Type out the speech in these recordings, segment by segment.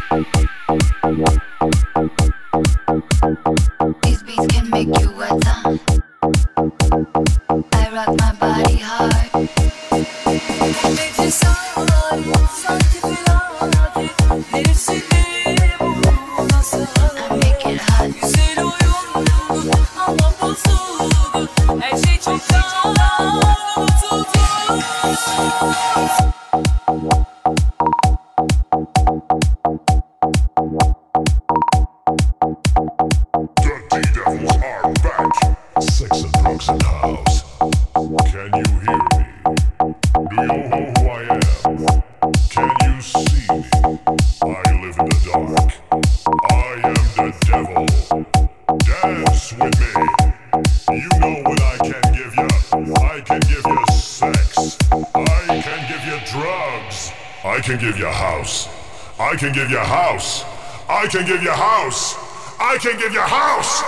These beats can make you wetter. I rock my body hard. Nece sağlar, sanki felaket. Neresinde bu nasıl? I make it hot. Güzel oyundu ama bozuldu. Her şey çoktan unutuldu. Dirty Devils are back. Sex and drugs in the house. Can you hear me? Do you know who I am? Can you see me? I live in the dark. I am the devil. Dance with me. You know what I can give you. I can give you sex. I can give you drugs. I can give you house. I can give you house. I can give you house. I can give you house.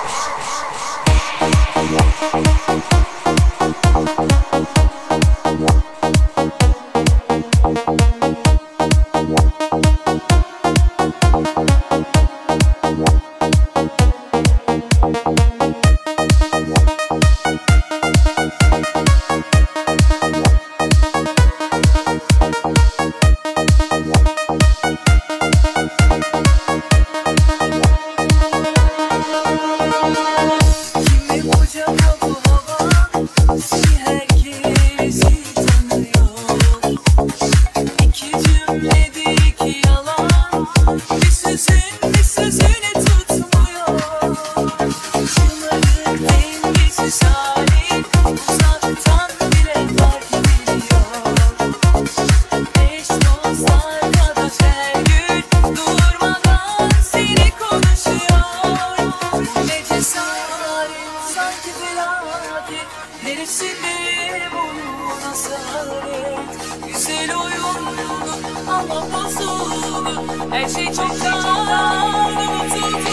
Her şey çoktan unutuldu.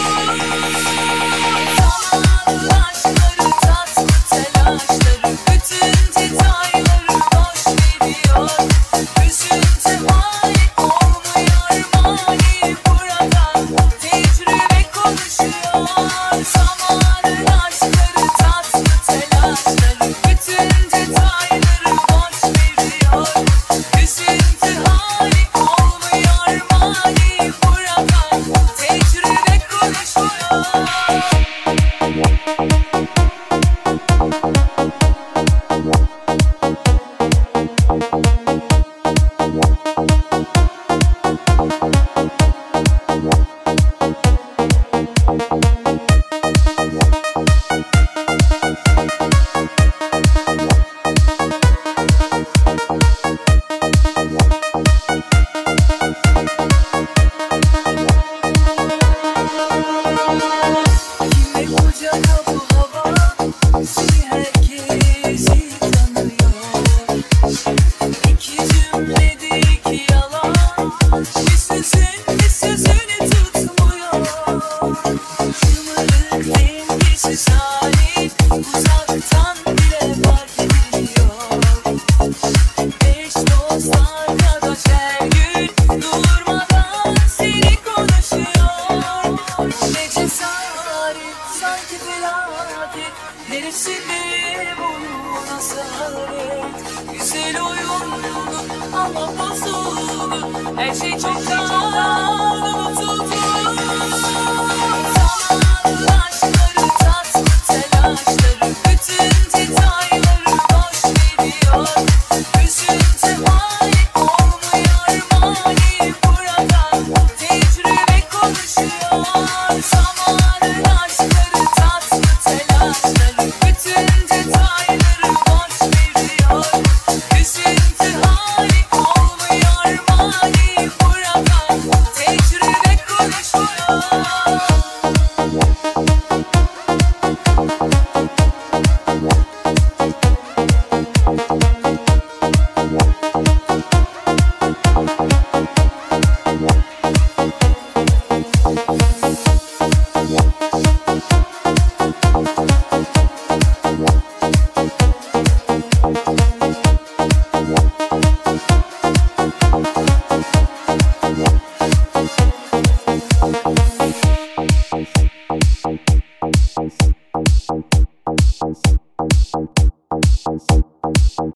Aşkları, tatlı telaşları, bütün detayları boş veriyor. Üzüntü hali olmuyor mani burada. Tecrübe konuşuyor. Zamanın aşkları, tatlı telaşları, bütün detayları boş veriyor. Üzüntü hali olmuyor mani burada. Tecrübe konuşuyor. Kime koca bu hava, seni herkesi tanıyor. İki cümlede iki yalan, bir sözünü tutmuyor. Şımarık dengesiz halin, uzaktan bile fark ediliyor. Eş dost arkadaş her gün durmadan seni konuşuyor. Ne cesaret, sanki felaket. Neresinde bu nazaret? Güzel oyundu ama bozuldu. Her şey çoktan unutuldu.